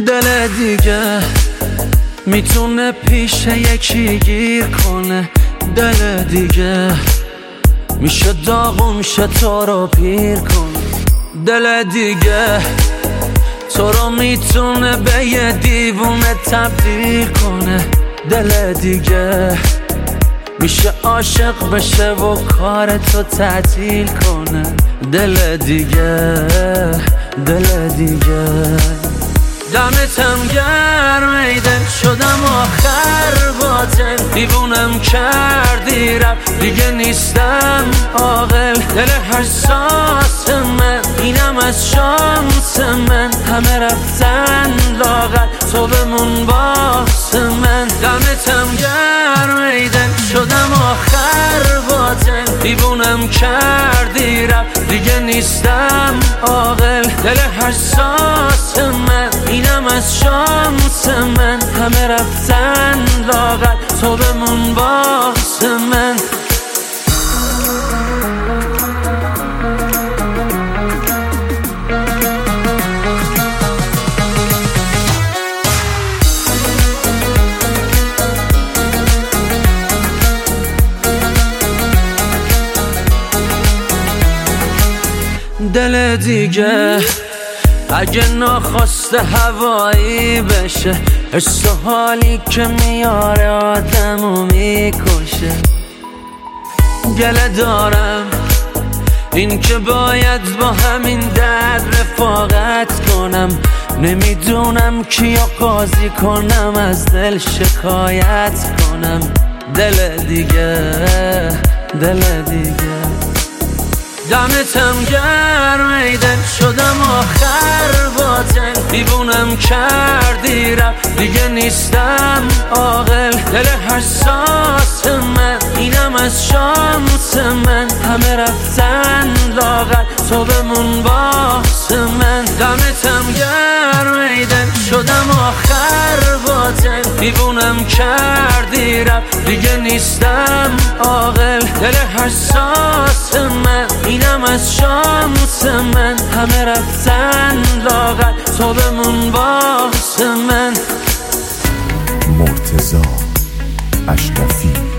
دل دیگه میتونه پیش یکی گیر کنه، دل دیگه میشه داغون شه تو رو پیر کنه، دل دیگه تو رو میتونه به یه دیوونه تبدیل کنه، دل دیگه میشه عاشق بشه و کار تو تعطیل کنه، دل دیگه دل دیگه. دمتم گرم ای دل شدم آخر باطل، دیوونم کردی رفت دیگه نیستم عاقل، دل حساس من اینم از شانس من، همه رفتن لاغر تو بمون باس من. دمتم گرم ای دل شدم آخر باطل، دیوونم کردی رفت دیگه نیستم عاقل، دل حساس من اینم از شانس من، همه رفتن لاغر تو بمون باس من. دل دیگه اگه ناخواسته هوایی بشه، حس و حالی که میاره آدمو میکشه، گله دارم این که باید با همین درد رفاقت کنم، نمیدونم کیو قاضی کنم از دل شکایت کنم، دل دیگه دل دیگه. دمتم گرم ای دل شدم آخر باطل، دیوونم کردی رفت دیگه نیستم عاقل، دل حساس من اینم از شانس من، همه رفتن لاغر تو بمون باس من. دمتم گرم ای دل شدم آخر باطل، دیوونم کردی رفت دیگه نیستم عاقل، دل حساس من اینم از شانس من، همه رفتن لاغر تو بمون باس من. مرتضی اشرفی